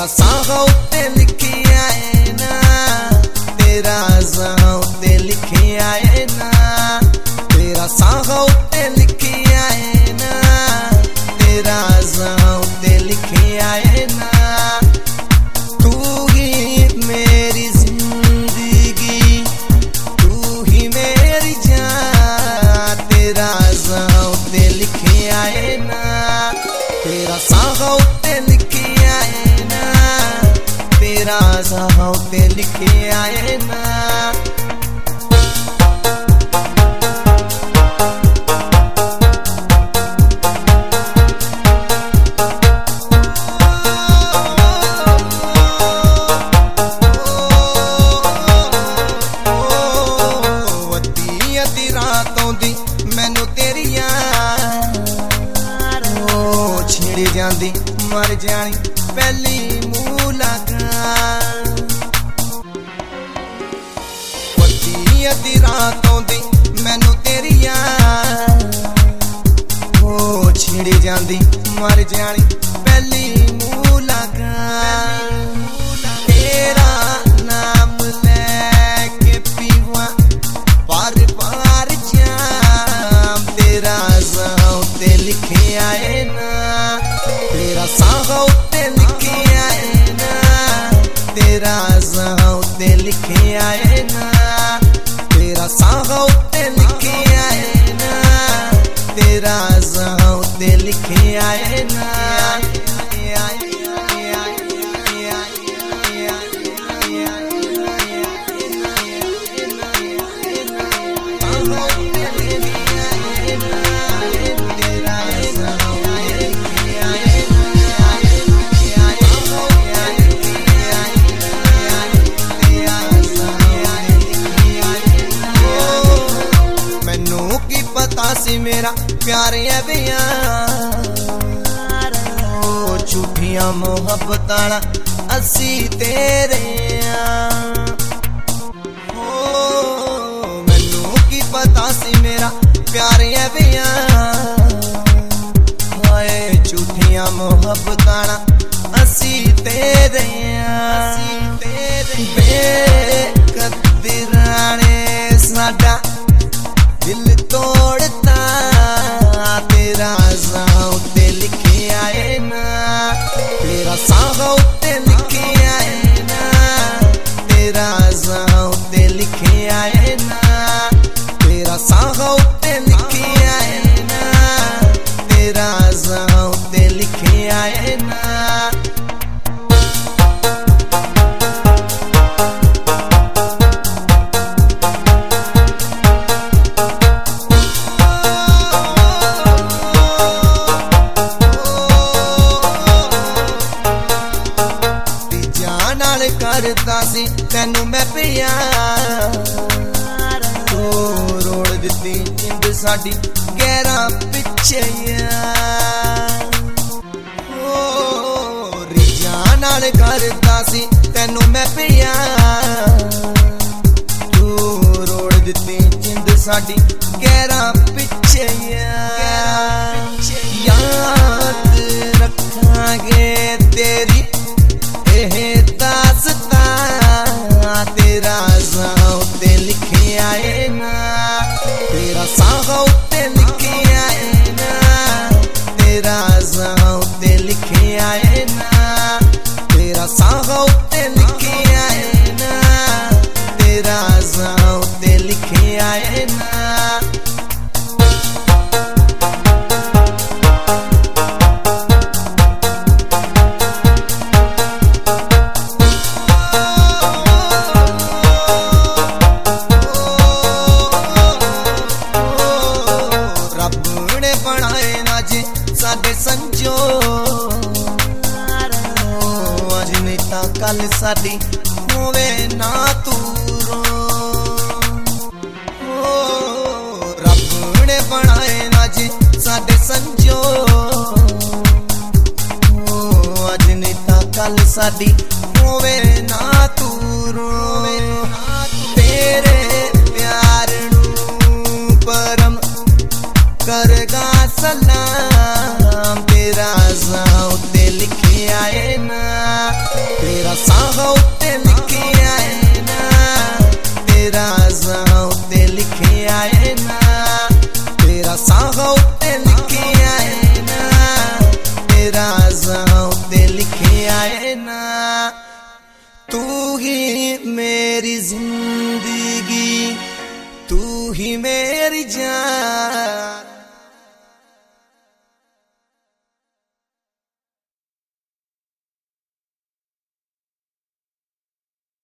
तेरा साह उत्ते लिखिया है ना, तेरा साह उत्ते लिखिया है ना, तेरा साह उत्ते लिखिया है ना, तेरा साह उत्ते लिखिया है ना। तू ही मेरी जिंदगी, तू ही मेरी जान, तेरा साह उत्ते लिखिया है ना, तेरा साह उत्ते लिखिया है ना, तेरा साह उत्ते लिखिया है ना। मैनू तेरी याद छिड़ जांदी मर जानी पहली मुलाकात। वड्डी अद्धी रात आउंदी मैनू तेरी याद छिड़ जांदी मर जानी पहली मुलाकात। तेरा नाम लेके पीवा बार बार जाम, तेरा साह उत्ते लिखिया है ना, तेरा साह उत्ते लिखिया है ना, तेरा साह उत्ते लिखिया है ना, तेरा साह उत्ते लिखिया है ना, तेरा साह उत्ते लिखिया है ना। सी मेरा प्यार है बयान, झूठियां मोहब्बतां असी तेरे मैनू की पता सी मेरा प्यार है बयान, हाय झूठियां मोहब्बतां असी तेरे बेकदरां ने साडा दिल तोड़ता, तेरा साह उत्ते लिखिया है ना, तेरा साह उत्ते लिखिया है ना, तेरा साह उत्ते लिखिया है ना, तेरा साह उत्ते लिखिया है ना, तेरा साह उत्ते लिखिया है ना। करता सी तैनू मैं प्यार, तू रोड़ दित्ती जिंद साडी गैरा पिछे रिजा नाल करता सी तैनू मैं प्यार, तू रोड़ दित्ती जिंद साडी गैरा पिछे याद रखांगे तेरी दास्तां, तेरा साह उत्ते लिखिया है ना, तेरा साह उत्ते लिखिया है ना, तेरा साह उत्ते लिखिया है ना, तेरा साह उत्ते लिखिया है ना, तेरा साह उत्ते लिखिया है ना। संजो अज नहीं ता कल साडी होवे ना तूरो, रब ने बनाए ना जी साडे संजो, अज नहीं ता कल साडी होवे ना तूरो। तेरे प्यार नू परम करगा सलाम, तेरा साह उत्ते लिखिया है ना। तेरा साह उत्ते लिखिया है ना, तेरा साह उत्ते लिखिया है ना, तेरा साह उत्ते लिखिया है ना, तेरा साह उत्ते लिखिया है ना। तू ही मेरी जिंदगी, तू ही मेरी जान।